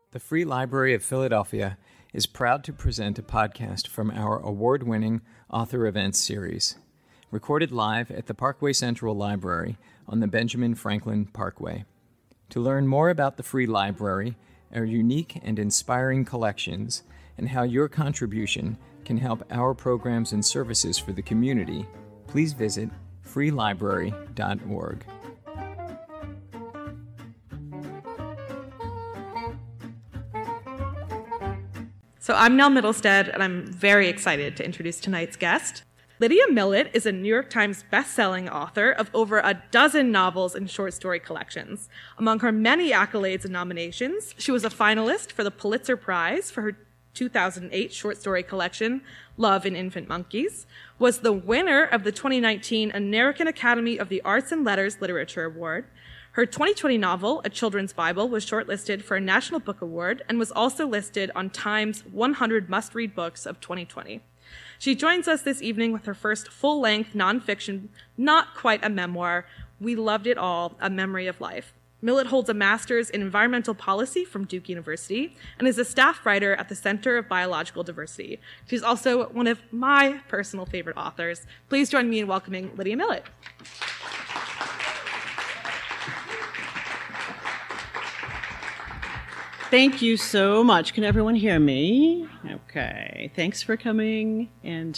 The Free Library of Philadelphia is proud to present a podcast from our award-winning Author Events series, recorded live at the Parkway Central Library on the Benjamin Franklin Parkway. To learn more about the Free Library, our unique and inspiring collections, and how your contribution can help our programs and services for the community, please visit freelibrary.org. So I'm Nell Middlestead, and I'm very excited to introduce tonight's guest. Lydia Millett is a New York Times best-selling author of over a dozen novels and short story collections. Among her many accolades and nominations, she was a finalist for the Pulitzer Prize for her 2008 short story collection, Love in Infant Monkeys, was the winner of the 2019 American Academy of the Arts and Letters Literature Award. Her 2020 novel, A Children's Bible, was shortlisted for a National Book Award and was also listed on Time's 100 Must-Read Books of 2020. She joins us this evening with her first full-length nonfiction, not quite a memoir, We Loved It All, A Memory of Life. Millett holds a master's in environmental policy from Duke University and is a staff writer at the Center of Biological Diversity. She's also one of my personal favorite authors. Please join me in welcoming Lydia Millett. Thank you so much. Can everyone hear me? Okay. Thanks for coming. And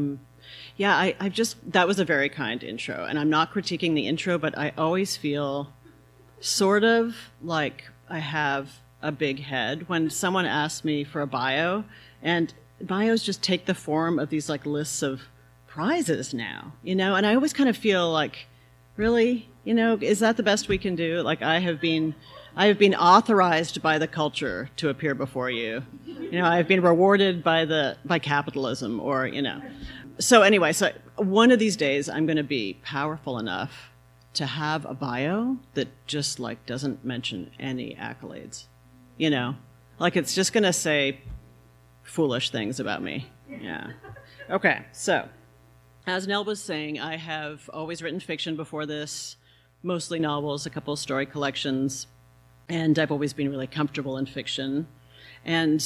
that was a very kind intro. And I'm not critiquing the intro, but I always feel sort of like I have a big head when someone asks me for a bio, and bios just take the form of these like lists of prizes now, and I always kind of feel like, really, is that the best we can do? Like I have been authorized by the culture to appear before you. I've been rewarded by capitalism or. So anyway, so one of these days I'm going to be powerful enough to have a bio that just like doesn't mention any accolades. Like it's just going to say foolish things about me. Yeah. Okay. So as Nell was saying, I have always written fiction before this, mostly novels, a couple of story collections. And I've always been really comfortable in fiction. And,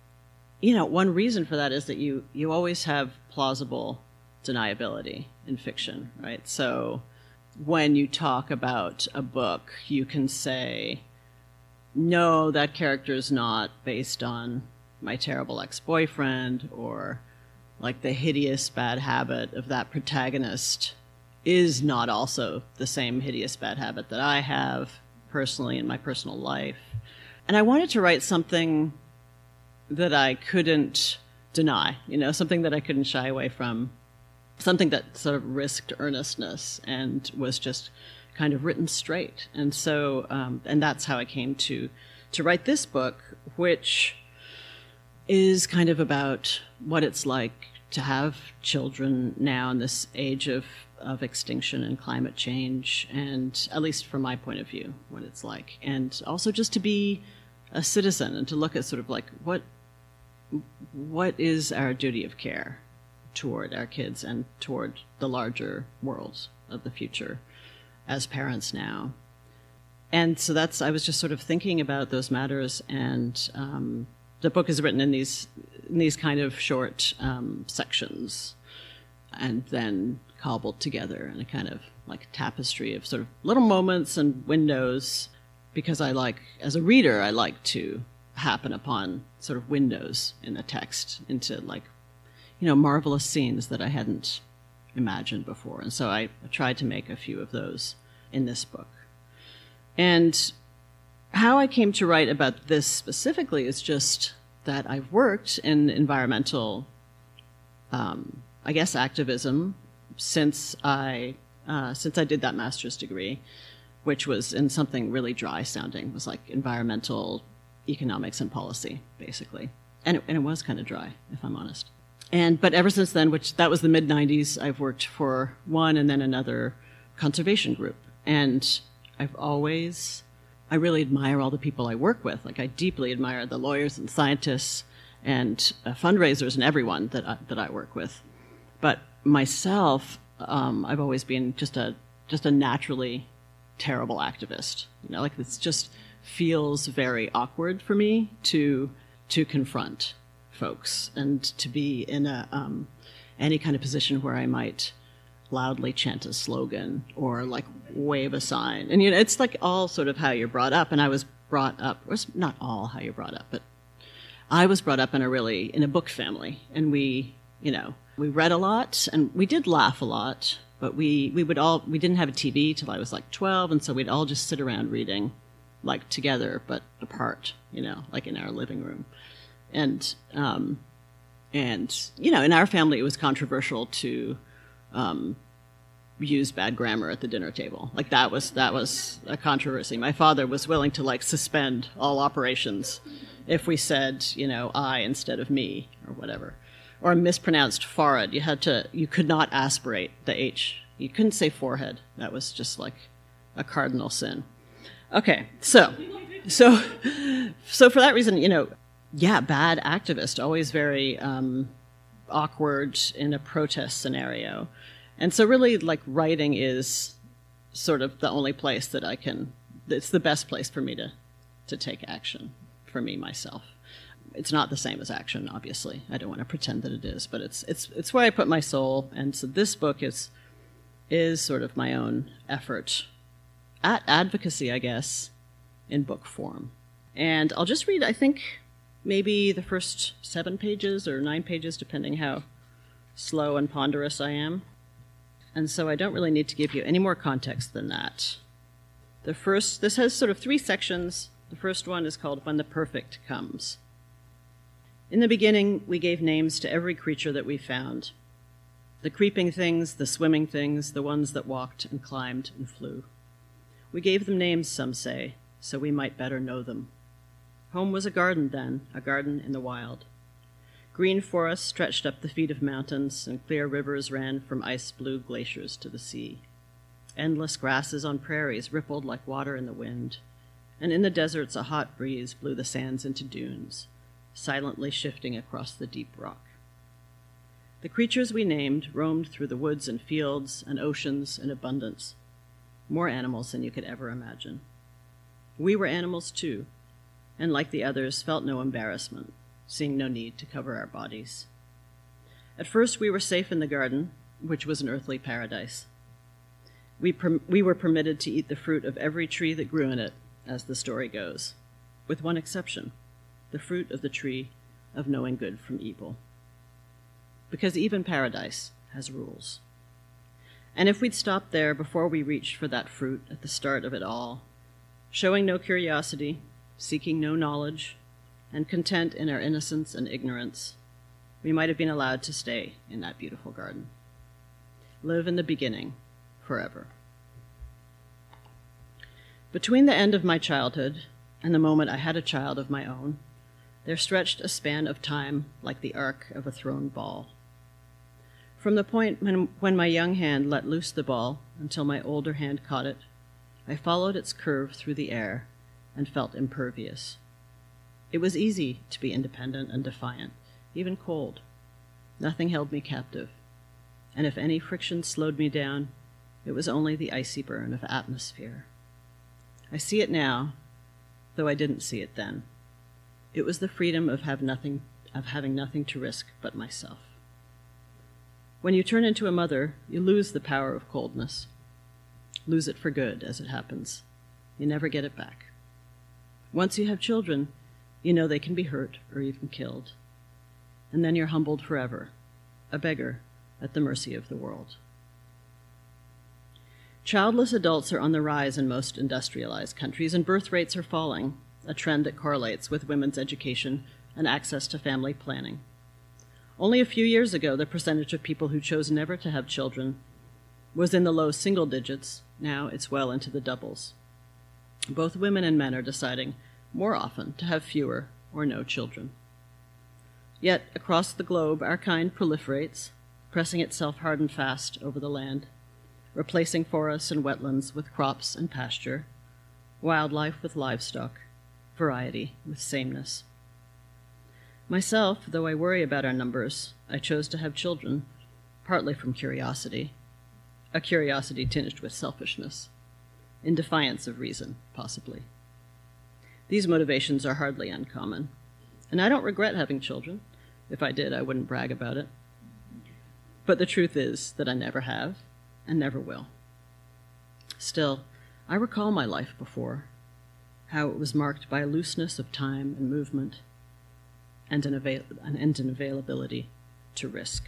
one reason for that is that you always have plausible deniability in fiction, right? So when you talk about a book, you can say, no, that character is not based on my terrible ex-boyfriend, or like the hideous bad habit of that protagonist is not also the same hideous bad habit that I have personally in my personal life. And I wanted to write something that I couldn't deny, something that I couldn't shy away from, something that sort of risked earnestness and was just kind of written straight. And so, and that's how I came to write this book, which is kind of about what it's like to have children now in this age of extinction and climate change, and at least from my point of view, what it's like. And also just to be a citizen and to look at sort of like what is our duty of care toward our kids and toward the larger world of the future as parents now. And so I was just sort of thinking about those matters, and the book is written in these kind of short sections, and then cobbled together in a kind of like tapestry of sort of little moments and windows, because as a reader, I like to happen upon sort of windows in the text into like, marvelous scenes that I hadn't imagined before. And so I tried to make a few of those in this book. And how I came to write about this specifically is just that I've worked in environmental, activism since I did that master's degree, which was in something really dry sounding. It was like environmental economics and policy, basically. And it was kind of dry, if I'm honest. But ever since then, that was the mid-90s, I've worked for one and then another conservation group. And I really admire all the people I work with. Like I deeply admire the lawyers and scientists and fundraisers and everyone that I work with. But myself, I've always been just a naturally terrible activist. Like it's just feels very awkward for me to confront folks and to be in any kind of position where I might loudly chant a slogan or like wave a sign. And it's like all sort of how you're brought up. And I was brought up, or it's not all how you're brought up, but I was brought up in a book family, and we read a lot, and we did laugh a lot, but we didn't have a TV till I was like 12, and so we'd all just sit around reading, like together but apart, like in our living room. And in our family it was controversial to use bad grammar at the dinner table. Like that was a controversy. My father was willing to like suspend all operations if we said, I instead of me or whatever. Or a mispronounced forehead. You could not aspirate the H. You couldn't say forehead. That was just like a cardinal sin. Okay, so for that reason, bad activist, always very awkward in a protest scenario. And so really, like, writing is sort of the only place that it's the best place for me to take action for me, myself. It's not the same as action, obviously. I don't want to pretend that it is, but it's where I put my soul. And so this book is sort of my own effort at advocacy, I guess, in book form. And I'll just read, I think, maybe the first 7 pages or 9 pages, depending how slow and ponderous I am. And so I don't really need to give you any more context than that. This has sort of 3 sections. The first one is called When the Perfect Comes. In the beginning, we gave names to every creature that we found. The creeping things, the swimming things, the ones that walked and climbed and flew. We gave them names, some say, so we might better know them. Home was a garden then, a garden in the wild. Green forests stretched up the feet of mountains, and clear rivers ran from ice-blue glaciers to the sea. Endless grasses on prairies rippled like water in the wind, and in the deserts a hot breeze blew the sands into dunes, silently shifting across the deep rock. The creatures we named roamed through the woods and fields and oceans in abundance, more animals than you could ever imagine. We were animals too, and like the others, felt no embarrassment, seeing no need to cover our bodies. At first we were safe in the garden, which was an earthly paradise. We were permitted to eat the fruit of every tree that grew in it, as the story goes, with one exception, the fruit of the tree of knowing good from evil. Because even paradise has rules. And if we'd stopped there before we reached for that fruit at the start of it all, showing no curiosity, seeking no knowledge, and content in our innocence and ignorance, we might have been allowed to stay in that beautiful garden. Live in the beginning, forever. Between the end of my childhood and the moment I had a child of my own, there stretched a span of time like the arc of a thrown ball. From the point when my young hand let loose the ball until my older hand caught it, I followed its curve through the air and felt impervious. It was easy to be independent and defiant, even cold. Nothing held me captive, and if any friction slowed me down, it was only the icy burn of atmosphere. I see it now, though I didn't see it then. It was the freedom of having nothing to risk but myself. When you turn into a mother, you lose the power of coldness. Lose it for good, as it happens. You never get it back. Once you have children, you know they can be hurt or even killed. And then you're humbled forever, a beggar at the mercy of the world. Childless adults are on the rise in most industrialized countries, and birth rates are falling, a trend that correlates with women's education and access to family planning. Only a few years ago, the percentage of people who chose never to have children was in the low single digits. Now it's well into the doubles. Both women and men are deciding more often to have fewer or no children. Yet, across the globe, our kind proliferates, pressing itself hard and fast over the land, replacing forests and wetlands with crops and pasture, wildlife with livestock, variety with sameness. Myself, though I worry about our numbers, I chose to have children, partly from curiosity, a curiosity tinged with selfishness, in defiance of reason, possibly. These motivations are hardly uncommon. And I don't regret having children. If I did, I wouldn't brag about it. But the truth is that I never have and never will. Still, I recall my life before, how it was marked by a looseness of time and movement and an availability to risk.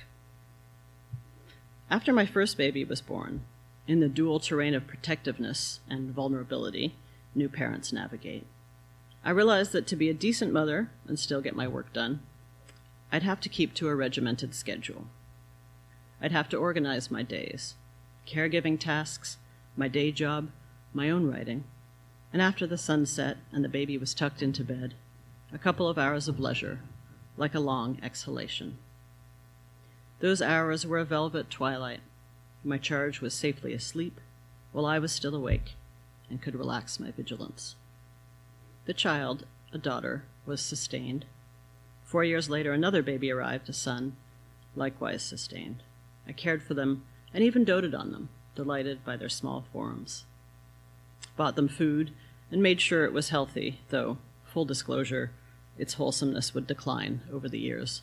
After my first baby was born, in the dual terrain of protectiveness and vulnerability new parents navigate, I realized that to be a decent mother and still get my work done, I'd have to keep to a regimented schedule. I'd have to organize my days, caregiving tasks, my day job, my own writing, and after the sun set and the baby was tucked into bed, a couple of hours of leisure, like a long exhalation. Those hours were a velvet twilight. My charge was safely asleep, while I was still awake and could relax my vigilance. The child, a daughter, was sustained. 4 years later, another baby arrived, a son, likewise sustained. I cared for them and even doted on them, delighted by their small forms. Bought them food and made sure it was healthy, though, full disclosure, its wholesomeness would decline over the years,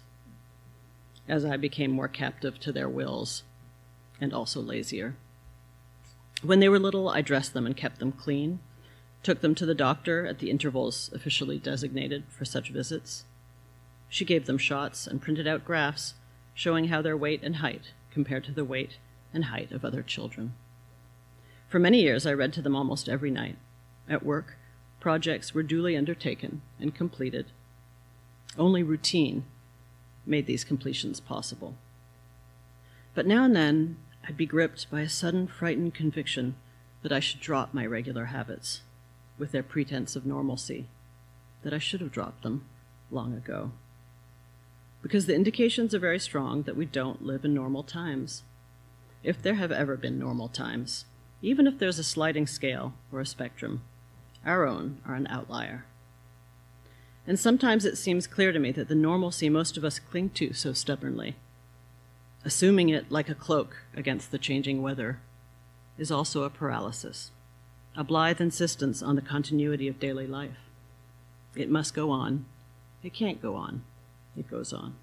as I became more captive to their wills and also lazier. When they were little, I dressed them and kept them clean, took them to the doctor at the intervals officially designated for such visits. She gave them shots and printed out graphs showing how their weight and height compared to the weight and height of other children. For many years, I read to them almost every night. At work, projects were duly undertaken and completed. Only routine made these completions possible. But now and then, I'd be gripped by a sudden frightened conviction that I should drop my regular habits with their pretense of normalcy, that I should have dropped them long ago. Because the indications are very strong that we don't live in normal times. If there have ever been normal times, even if there's a sliding scale or a spectrum, our own are an outlier. And sometimes it seems clear to me that the normalcy most of us cling to so stubbornly, assuming it like a cloak against the changing weather, is also a paralysis, a blithe insistence on the continuity of daily life. It must go on. It can't go on. It goes on.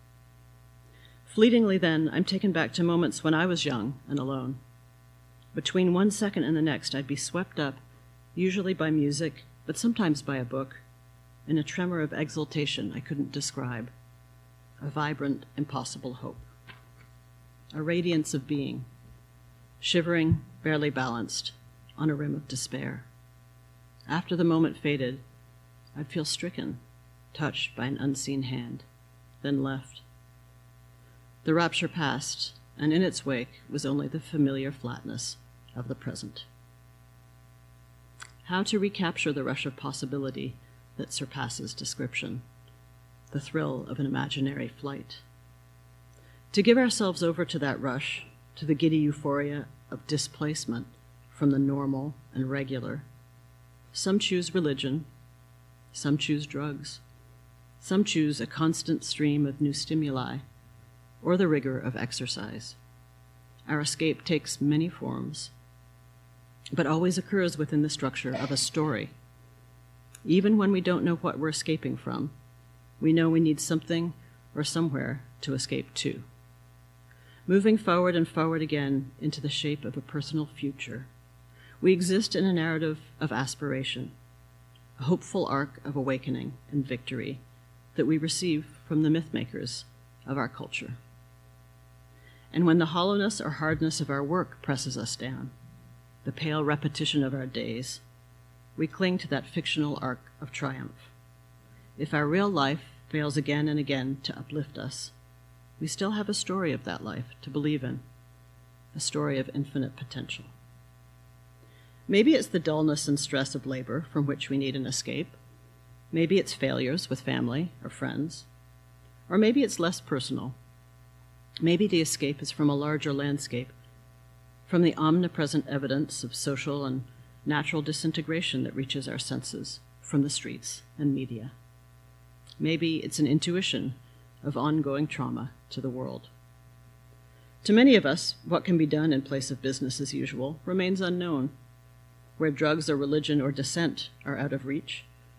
Fleetingly then, I'm taken back to moments when I was young and alone. Between 1 second and the next, I'd be swept up, usually by music, but sometimes by a book, in a tremor of exultation I couldn't describe, a vibrant, impossible hope, a radiance of being, shivering, barely balanced, on a rim of despair. After the moment faded, I'd feel stricken, touched by an unseen hand, then left. The rapture passed, and in its wake was only the familiar flatness of the present. How to recapture the rush of possibility that surpasses description, the thrill of an imaginary flight. To give ourselves over to that rush, to the giddy euphoria of displacement from the normal and regular. Some choose religion, some choose drugs, some choose a constant stream of new stimuli, or the rigor of exercise. Our escape takes many forms, but always occurs within the structure of a story. Even when we don't know what we're escaping from, we know we need something or somewhere to escape to. Moving forward and forward again into the shape of a personal future, we exist in a narrative of aspiration, a hopeful arc of awakening and victory that we receive from the mythmakers of our culture. And when the hollowness or hardness of our work presses us down, the pale repetition of our days, we cling to that fictional arc of triumph. If our real life fails again and again to uplift us, we still have a story of that life to believe in, a story of infinite potential. Maybe it's the dullness and stress of labor from which we need an escape. Maybe it's failures with family or friends. Or maybe it's less personal. Maybe the escape is from a larger landscape, from the omnipresent evidence of social and natural disintegration that reaches our senses from the streets and media. Maybe it's an intuition of ongoing trauma to the world. To many of us, what can be done in place of business as usual remains unknown. Where drugs or religion or dissent are out of reach,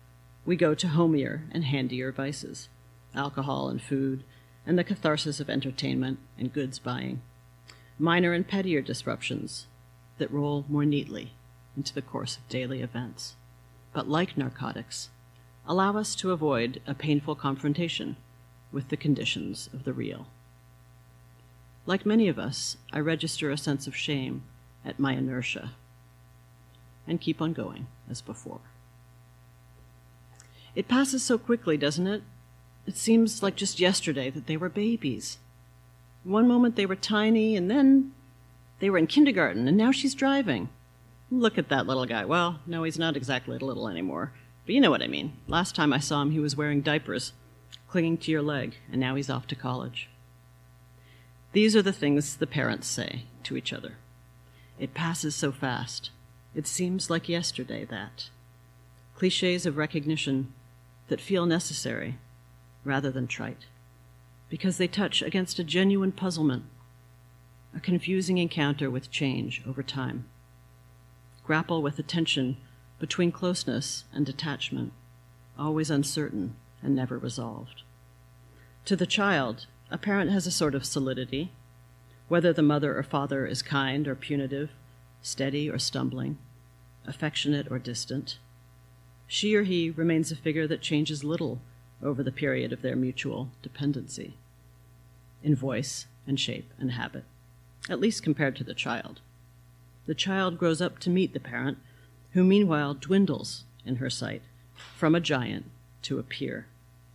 we go to homier and handier vices, alcohol and food, and the catharsis of entertainment and goods buying, minor and pettier disruptions that roll more neatly into the course of daily events, but like narcotics, allow us to avoid a painful confrontation with the conditions of the real. Like many of us, I register a sense of shame at my inertia and keep on going as before. It passes so quickly, doesn't it? It seems like just yesterday that they were babies. One moment they were tiny, and then they were in kindergarten, and now she's driving. Look at that little guy. Well, no, he's not exactly little anymore, but you know what I mean. Last time I saw him, he was wearing diapers, clinging to your leg, and now he's off to college. These are the things the parents say to each other. It passes so fast. It seems like yesterday that. Clichés of recognition that feel necessary rather than trite, because they touch against a genuine puzzlement, a confusing encounter with change over time. Grapple with the tension between closeness and detachment, always uncertain and never resolved. To the child, a parent has a sort of solidity, whether the mother or father is kind or punitive, steady or stumbling, affectionate or distant. She or he remains a figure that changes little over the period of their mutual dependency, in voice and shape and habit, at least compared to the child. The child grows up to meet the parent, who meanwhile dwindles in her sight from a giant to a peer.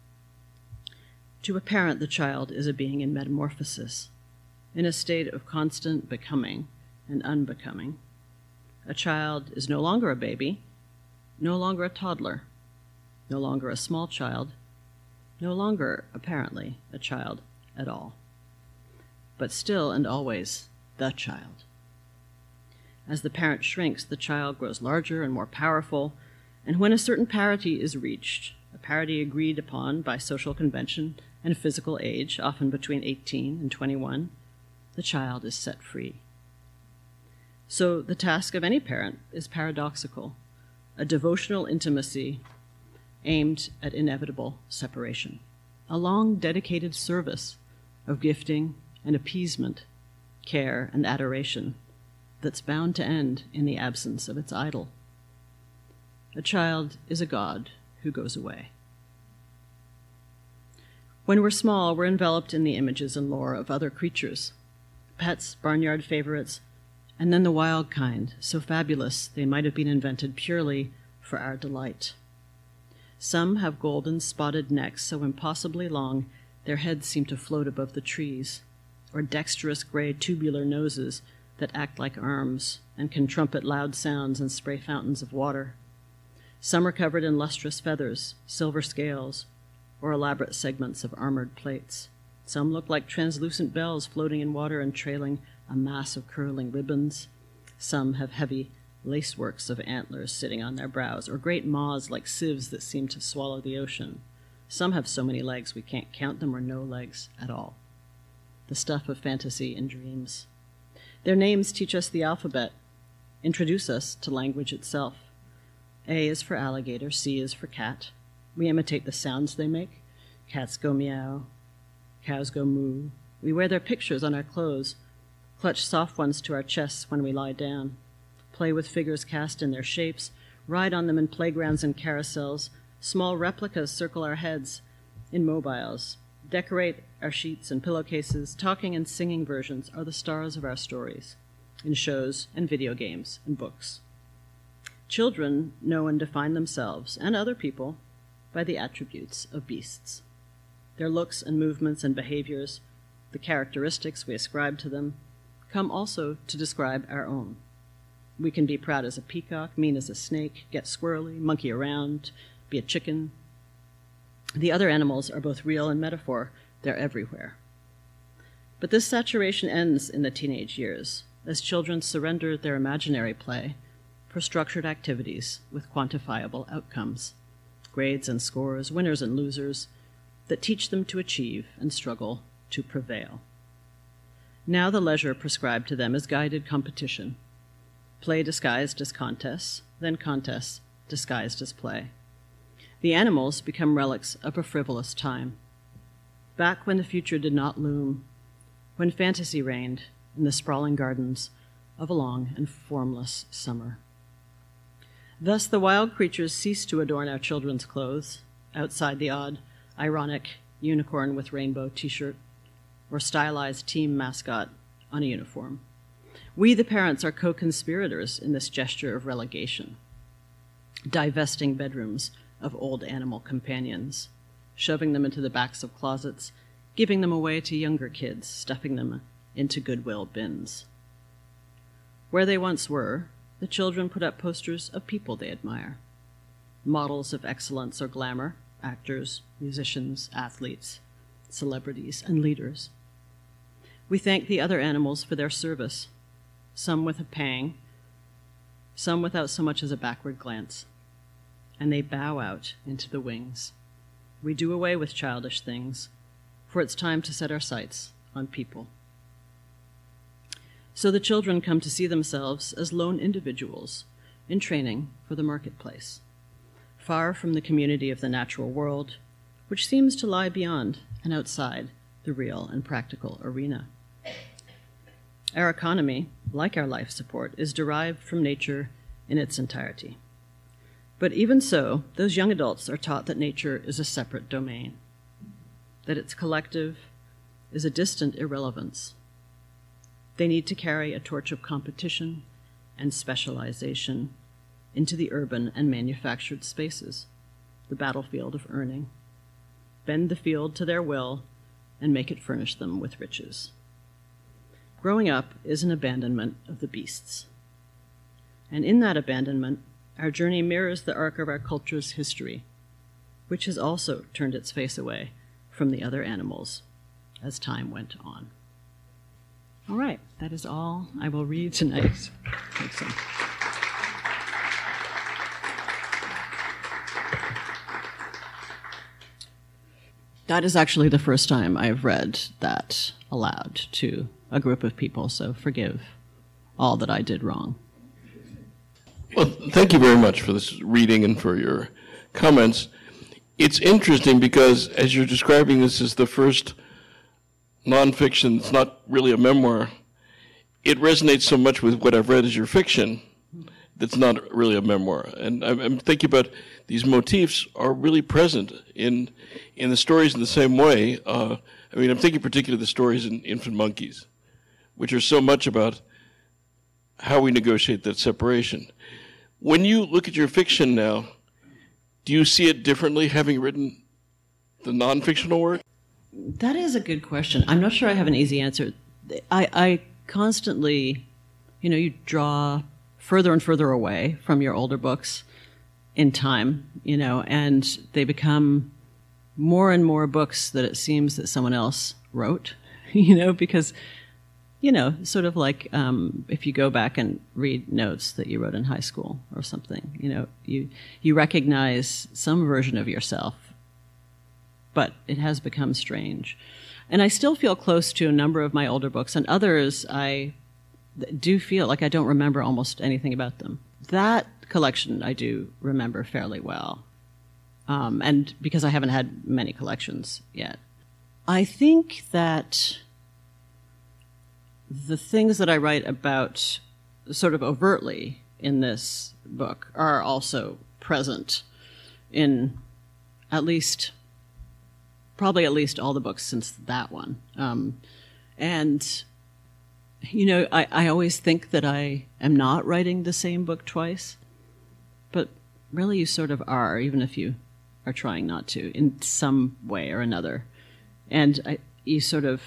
To a parent, the child is a being in metamorphosis, in a state of constant becoming and unbecoming. A child is no longer a baby, no longer a toddler, no longer a small child, no longer, apparently, a child at all, but still and always the child. As the parent shrinks, the child grows larger and more powerful, and when a certain parity is reached, a parity agreed upon by social convention and physical age, often between 18 and 21, the child is set free. So the task of any parent is paradoxical, a devotional intimacy aimed at inevitable separation, a long dedicated service of gifting and appeasement, care and adoration that's bound to end in the absence of its idol. A child is a god who goes away. When we're small, we're enveloped in the images and lore of other creatures, pets, barnyard favorites, and then the wild kind, so fabulous they might have been invented purely for our delight. Some have golden spotted necks so impossibly long their heads seem to float above the trees, or dexterous gray tubular noses that act like arms and can trumpet loud sounds and spray fountains of water. Some are covered in lustrous feathers, silver scales, or elaborate segments of armored plates. Some look like translucent bells floating in water and trailing a mass of curling ribbons. Some have heavy laceworks of antlers sitting on their brows, or great maws like sieves that seem to swallow the ocean. Some have so many legs we can't count them, or no legs at all. The stuff of fantasy and dreams. Their names teach us the alphabet, introduce us to language itself. A is for alligator, C is for cat. We imitate the sounds they make. Cats go meow, cows go moo. We wear their pictures on our clothes, clutch soft ones to our chests when we lie down, play with figures cast in their shapes, ride on them in playgrounds and carousels. Small replicas circle our heads in mobiles, decorate our sheets and pillowcases. Talking and singing versions are the stars of our stories, in shows and video games and books. Children know and define themselves and other people by the attributes of beasts. Their looks and movements and behaviors, the characteristics we ascribe to them, come also to describe our own. We can be proud as a peacock, mean as a snake, get squirrely, monkey around, be a chicken. The other animals are both real and metaphor. They're everywhere. But this saturation ends in the teenage years, as children surrender their imaginary play for structured activities with quantifiable outcomes, grades and scores, winners and losers, that teach them to achieve and struggle to prevail. Now the leisure prescribed to them is guided competition, play disguised as contests, then contests disguised as play. The animals become relics of a frivolous time. Back when the future did not loom, when fantasy reigned in the sprawling gardens of a long and formless summer. Thus the wild creatures cease to adorn our children's clothes, outside the odd, ironic unicorn with rainbow t-shirt or stylized team mascot on a uniform. We, the parents, are co-conspirators in this gesture of relegation, divesting bedrooms of old animal companions, shoving them into the backs of closets, giving them away to younger kids, stuffing them into Goodwill bins. Where they once were, the children put up posters of people they admire, models of excellence or glamour, actors, musicians, athletes, celebrities, and leaders. We thank the other animals for their service, some with a pang, some without so much as a backward glance, and they bow out into the wings. We do away with childish things, for it's time to set our sights on people. So the children come to see themselves as lone individuals in training for the marketplace, far from the community of the natural world, which seems to lie beyond and outside the real and practical arena. Our economy, like our life support, is derived from nature in its entirety. But even so, those young adults are taught that nature is a separate domain, that its collective is a distant irrelevance. They need to carry a torch of competition and specialization into the urban and manufactured spaces, the battlefield of earning, bend the field to their will, and make it furnish them with riches. Growing up is an abandonment of the beasts. And in that abandonment, our journey mirrors the arc of our culture's history, which has also turned its face away from the other animals as time went on. All right, that is all I will read tonight. That is actually the first time I've read that aloud to a group of people, so forgive all that I did wrong. Well, thank you very much for this reading and for your comments. It's interesting because as you're describing this as the first nonfiction, it's not really a memoir, it resonates so much with what I've read as your fiction that's not really a memoir. And I'm thinking about these motifs are really present in the stories in the same way. I'm thinking particularly of the stories in Infant Monkeys, which are so much about how we negotiate that separation. When you look at your fiction now, do you see it differently having written the non-fictional work? That is a good question. I'm not sure I have an easy answer. I constantly, you draw further and further away from your older books in time, and they become more and more books that it seems that someone else wrote, because, sort of like if you go back and read notes that you wrote in high school or something, you recognize some version of yourself, but it has become strange. And I still feel close to a number of my older books, and others I do feel like I don't remember almost anything about them. That collection I do remember fairly well, and because I haven't had many collections yet. I think that the things that I write about sort of overtly in this book are also present in probably at least all the books since that one. And, I always think that I am not writing the same book twice, but really you sort of are, even if you are trying not to, in some way or another. And you sort of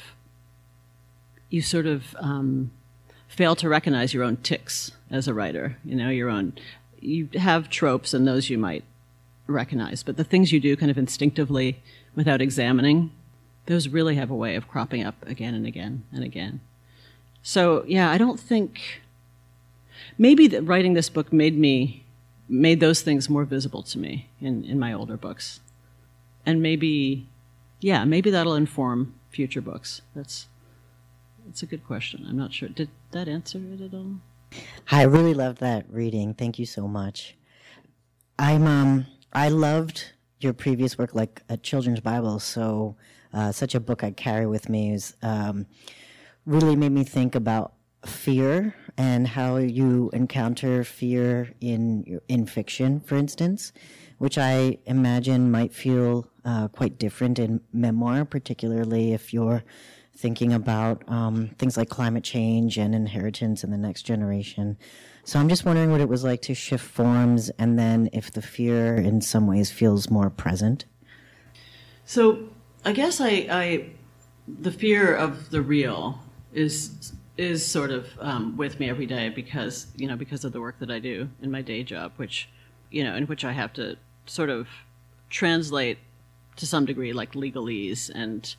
fail to recognize your own tics as a writer, you have tropes, and those you might recognize, but the things you do kind of instinctively without examining, those really have a way of cropping up again and again and again. So, yeah, I don't think... Maybe that writing this book made those things more visible to me in my older books. And maybe that'll inform future books. That's a good question. I'm not sure. Did that answer it at all? I really loved that reading. Thank you so much. I loved your previous work like a children's Bible, so such a book I carry with me is really made me think about fear and how you encounter fear in fiction, for instance, which I imagine might feel quite different in memoir, particularly if you're thinking about things like climate change and inheritance in the next generation. So I'm just wondering what it was like to shift forms, and then if the fear in some ways feels more present. So I guess the fear of the real is sort of with me every day because of the work that I do in my day job, which in which I have to sort of translate to some degree like legalese and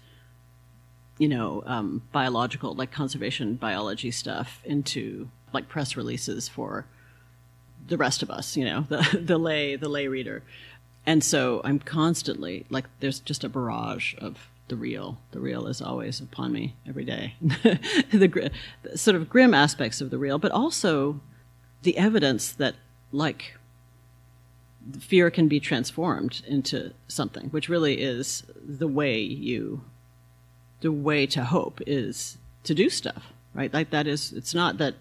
biological, like conservation biology stuff into like press releases for the rest of us, the lay reader. And so I'm constantly like, there's just a barrage of the real. The real is always upon me every day. the sort of grim aspects of the real, but also the evidence that like fear can be transformed into something, which really is the way to hope is to do stuff, right? Like that is, it's not that,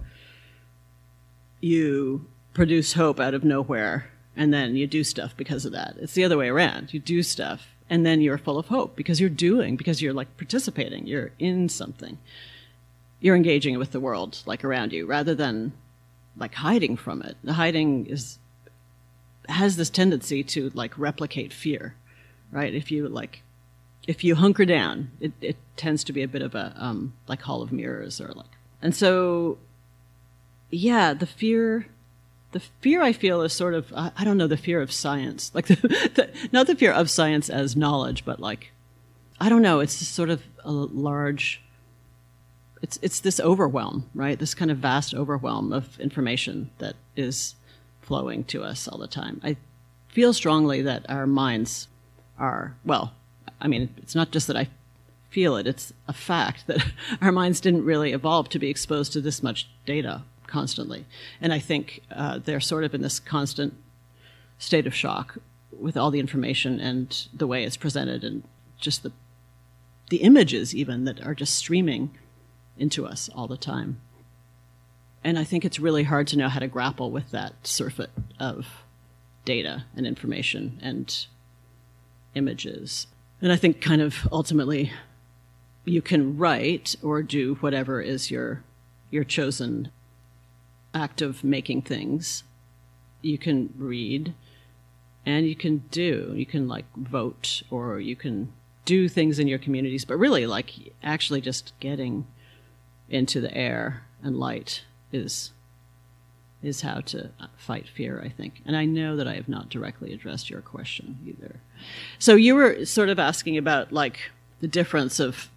you produce hope out of nowhere and then you do stuff because of that. It's the other way around. You do stuff and then you're full of hope because you're like participating, you're in something. You're engaging with the world like around you rather than like hiding from it. The hiding has this tendency to like replicate fear, right? If you hunker down, it tends to be a bit of a like hall of mirrors or like, and so yeah, the fear I feel is sort of I don't know, the fear of science, like not the fear of science as knowledge, but like I don't know, it's just sort of a large. It's this overwhelm, right? This kind of vast overwhelm of information that is flowing to us all the time. I feel strongly that our minds are, well, I mean, it's not just that I feel it, it's a fact that our minds didn't really evolve to be exposed to this much data constantly. And I think they're sort of in this constant state of shock with all the information and the way it's presented and just the images even that are just streaming into us all the time. And I think it's really hard to know how to grapple with that surfeit of data and information and images. And I think kind of ultimately you can write or do whatever is your chosen act of making things. You can read and you can like vote or you can do things in your communities, but really like actually just getting into the air and light is how to fight fear, I think. And I know that I have not directly addressed your question either. So you were sort of asking about like the difference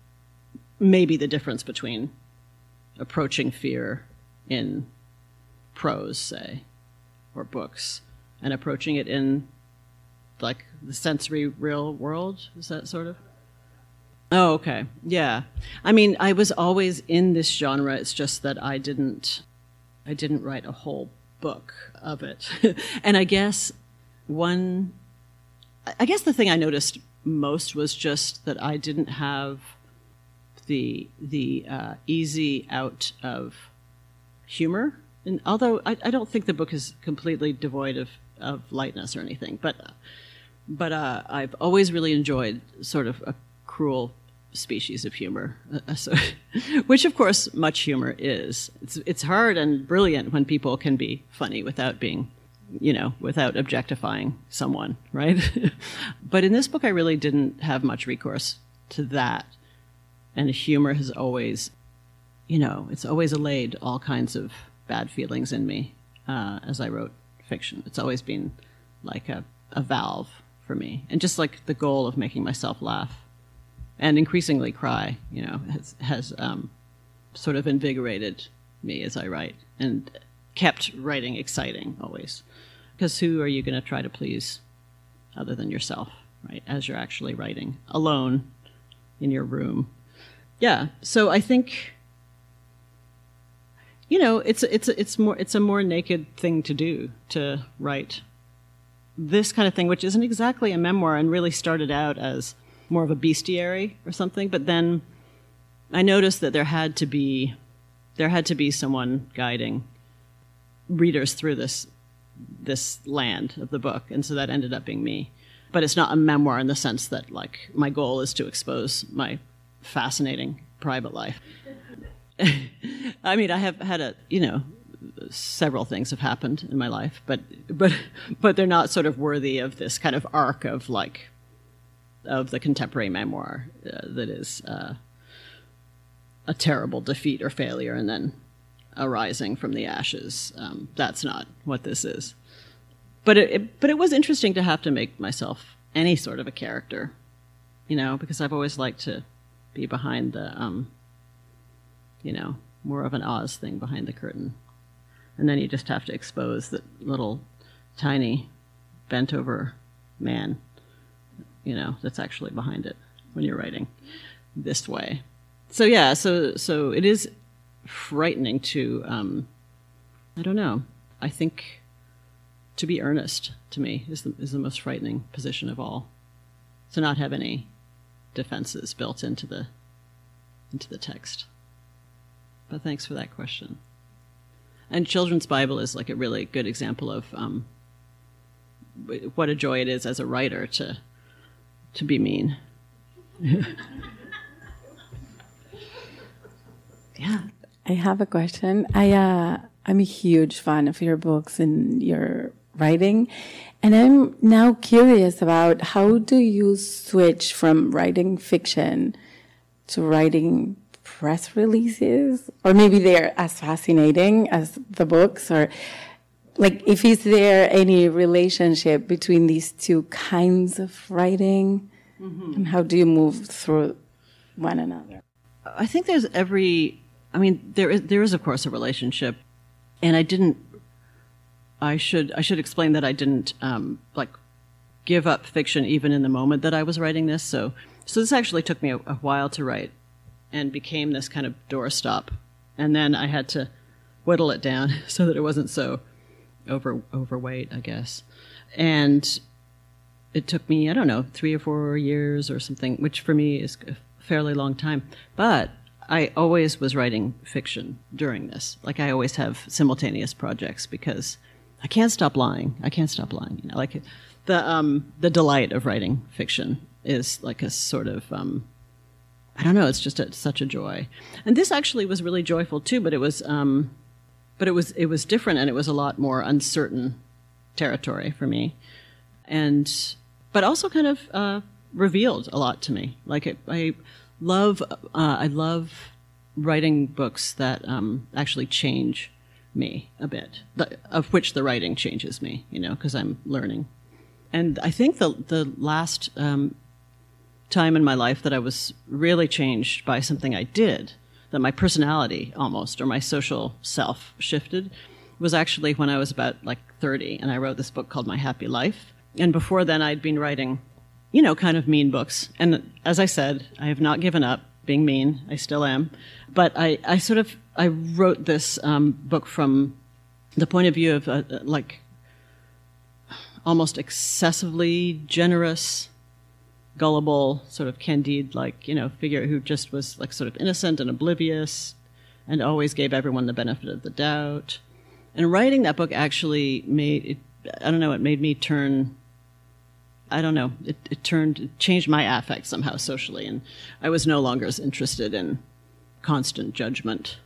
between approaching fear in prose, say, or books, and approaching it in like the sensory real world. Is that sort of? Oh, okay. Yeah. I mean, I was always in this genre. It's just that I didn't write a whole book of it. And I guess the thing I noticed most was just that I didn't have the easy out of humor. And although I don't think the book is completely devoid of lightness or anything, but I've always really enjoyed sort of a cruel species of humor, which of course much humor is. It's hard and brilliant when people can be funny without being, without objectifying someone, right? But in this book, I really didn't have much recourse to that, and humor has always, it's always allayed all kinds of bad feelings in me as I wrote fiction. It's always been like a valve for me, and just like the goal of making myself laugh and increasingly cry, has sort of invigorated me as I write and kept writing exciting always. Because who are you going to try to please other than yourself, right? As you're actually writing alone in your room. Yeah. So I think, it's a more naked thing to do, to write this kind of thing, which isn't exactly a memoir and really started out as more of a bestiary or something, but then I noticed that there had to be someone guiding readers through this land of the book, and so that ended up being me. But it's not a memoir in the sense that, like, my goal is to expose my fascinating private life. I mean, I have had several things have happened in my life, but they're not sort of worthy of this kind of arc of the contemporary memoir that is a terrible defeat or failure and then a rising from the ashes. That's not what this is. But it was interesting to have to make myself any sort of a character, because I've always liked to be behind the, more of an Oz thing behind the curtain. And then you just have to expose that little tiny bent over man, that's actually behind it when you're writing this way. So yeah, so it is frightening to, I don't know, I think to be earnest, to me, is the most frightening position of all. To not have any defenses built into the text. But thanks for that question. And Children's Bible is like a really good example of what a joy it is as a writer to be mean. Yeah. I have a question. I'm a huge fan of your books and your writing, and I'm now curious about how do you switch from writing fiction to writing press releases, or maybe they're as fascinating as the books, or like is there any relationship between these two kinds of writing, and how do you move through one another? I think there is of course a relationship, and I should explain that I didn't give up fiction even in the moment that I was writing this. So this actually took me a while to write, and became this kind of doorstop, and then I had to whittle it down so that it wasn't so overweight, I guess. And it took me, 3 or 4 years or something, which for me is a fairly long time. But I always was writing fiction during this. Like, I always have simultaneous projects because I can't stop lying. Like the delight of writing fiction is like a sort of, it's just such a joy. And this actually was really joyful too, but it was different, and it was a lot more uncertain territory for me. But also kind of revealed a lot to me. Like I love writing books that actually change me a bit, of which the writing changes me, because I'm learning. And I think the last time in my life that I was really changed by something I did, that my personality almost, or my social self shifted, was actually when I was about 30, and I wrote this book called My Happy Life. And before then I'd been writing, kind of mean books. And as I said, I have not given up being mean. I still am. But I wrote this book from the point of view of almost excessively generous, gullible, sort of Candide, figure who just was sort of innocent and oblivious and always gave everyone the benefit of the doubt. And writing that book actually made me turn, it changed my affect somehow socially, and I was no longer as interested in constant judgment.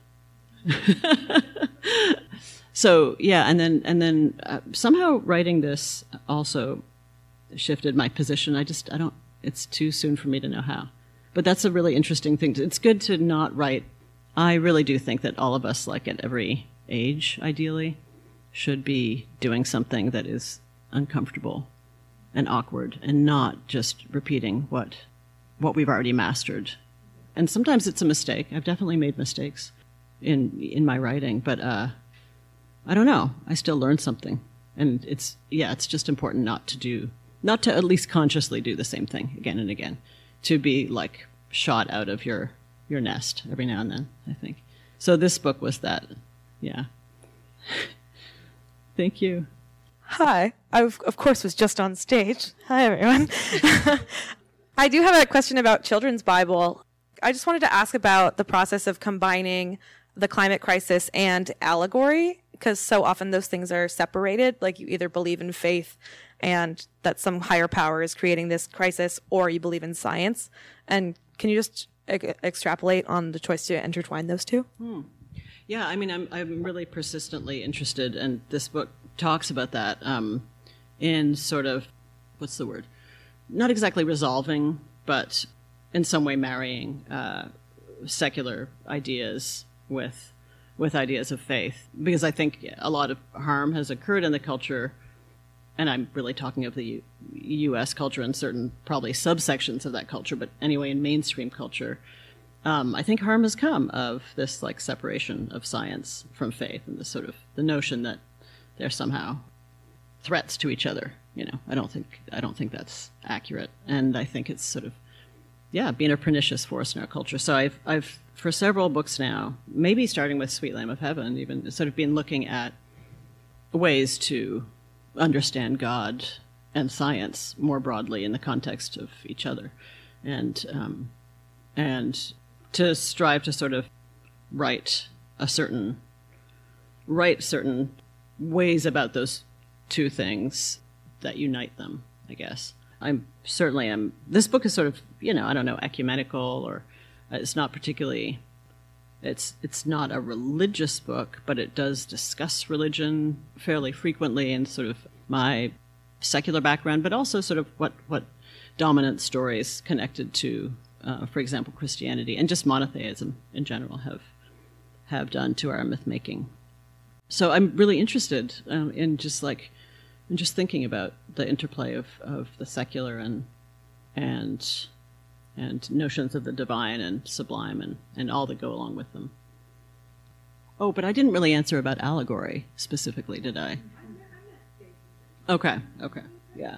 So yeah, and then somehow writing this also shifted my position. It's too soon for me to know how. But that's a really interesting thing. It's good to not write. I really do think that all of us, at every age, ideally, should be doing something that is uncomfortable and awkward, and not just repeating what we've already mastered. And sometimes it's a mistake. I've definitely made mistakes in my writing, but I don't know. I still learn something. And it's just important not to at least consciously do the same thing again and again, to be shot out of your nest every now and then, I think. So this book was that. Yeah. Thank you. Hi. I, of course, was just on stage. Hi, everyone. I do have a question about Children's Bible. I just wanted to ask about the process of combining the climate crisis and allegory, because so often those things are separated. Like, you either believe in faith and that some higher power is creating this crisis, or you believe in science. And can you just extrapolate on the choice to intertwine those two? Yeah, I mean, I'm really persistently interested, and this book talks about that in sort of, what's the word? Not exactly resolving, but in some way marrying secular ideas with ideas of faith. Because I think a lot of harm has occurred in the culture, and I'm really talking of the U.S. culture and certain probably subsections of that culture, but anyway, in mainstream culture, I think harm has come of this like separation of science from faith, and this sort of the notion that they're somehow threats to each other. You know, I don't think that's accurate, and I think it's sort of being a pernicious force in our culture. So I've for several books now, maybe starting with Sweet Lamb of Heaven, even sort of been looking at ways to understand God and science more broadly in the context of each other, and to strive to sort of write certain ways about those two things that unite them, I guess. This book is sort of, I don't know, ecumenical, or it's not particularly, it's not a religious book, but it does discuss religion fairly frequently, and sort of my secular background, but also sort of what dominant stories connected to, for example, Christianity and just monotheism in general have done to our myth making. So I'm really interested in just thinking about the interplay of the secular and notions of the divine and sublime and all that go along with them. Oh, but I didn't really answer about allegory specifically, did I? Okay, yeah.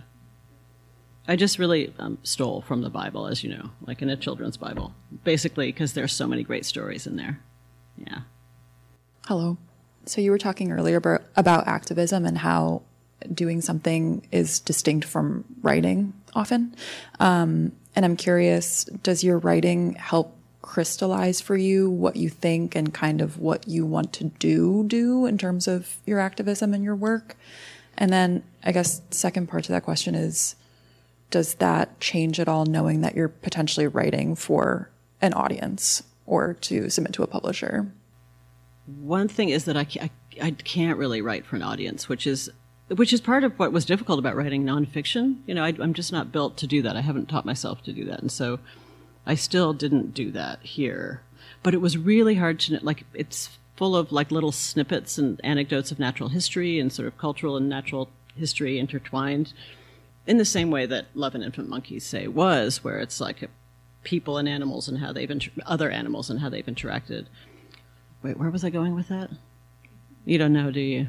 I just really stole from the Bible, as you know, like in a children's Bible, basically because there's so many great stories in there. Yeah. Hello. So you were talking earlier about activism and how doing something is distinct from writing often. And I'm curious, does your writing help crystallize for you what you think and kind of what you want to do in terms of your activism and your work? And then I guess the second part to that question is, does that change at all knowing that you're potentially writing for an audience or to submit to a publisher? One thing is that I can't really write for an audience, which is part of what was difficult about writing nonfiction. I'm just not built to do that. I haven't taught myself to do that. And so I still didn't do that here. But it was really hard to, it's full of little snippets and anecdotes of natural history and sort of cultural and natural history intertwined in the same way that Love and Infant Monkeys say was, where it's like people and animals and how they've, other animals and how they've interacted. Wait, where was I going with that? You don't know, do you?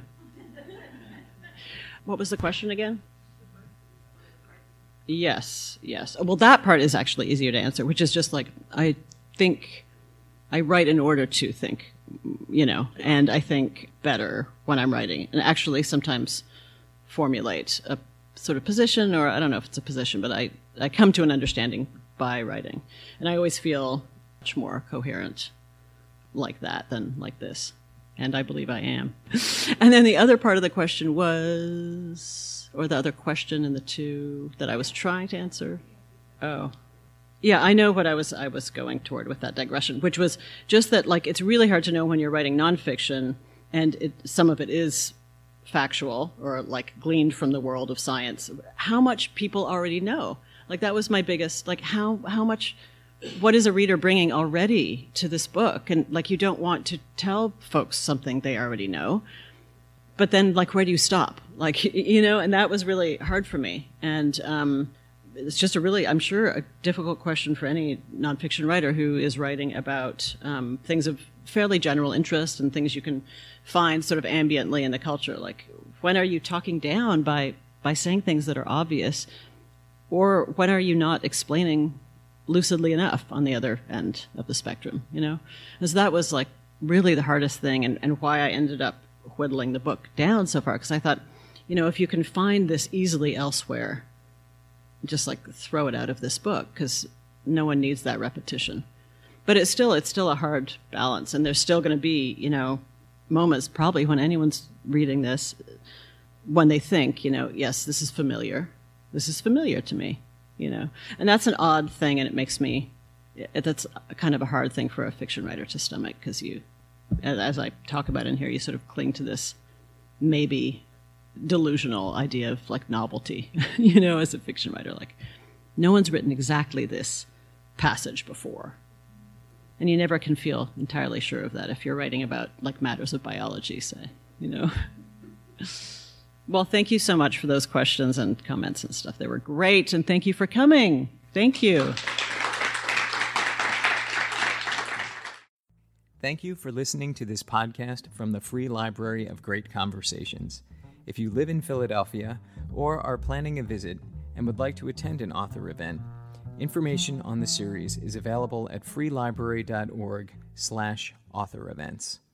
What was the question again? Yes. Well, that part is actually easier to answer, which is just I think I write in order to think, and I think better when I'm writing, and actually sometimes formulate a sort of position, or I don't know if it's a position, but I come to an understanding by writing. And I always feel much more coherent like that than like this. And I believe I am. And then the other part of the question was, or the other question in the two that I was trying to answer. Oh. Yeah, I know what I was going toward with that digression, which was just that it's really hard to know when you're writing nonfiction, and some of it is factual or gleaned from the world of science, how much people already know. That was my biggest, how much, what is a reader bringing already to this book? And you don't want to tell folks something they already know, but then where do you stop? And that was really hard for me. And it's just I'm sure a difficult question for any nonfiction writer who is writing about things of fairly general interest and things you can find sort of ambiently in the culture. When are you talking down by saying things that are obvious? Or when are you not explaining lucidly enough on the other end of the spectrum, Because that was really the hardest thing, and why I ended up whittling the book down so far, because I thought, if you can find this easily elsewhere, just like throw it out of this book, because no one needs that repetition. But it's still a hard balance, and there's still going to be, moments probably when anyone's reading this, when they think, yes, this is familiar to me, and that's an odd thing, and that's kind of a hard thing for a fiction writer to stomach, because you, as I talk about in here, you sort of cling to this maybe delusional idea of like novelty, as a fiction writer, like no one's written exactly this passage before. And you never can feel entirely sure of that if you're writing about like matters of biology, say, Well, thank you so much for those questions and comments and stuff. They were great, and thank you for coming. Thank you. Thank you for listening to this podcast from the Free Library of Great Conversations. If you live in Philadelphia or are planning a visit and would like to attend an author event, information on the series is available at freelibrary.org/author events.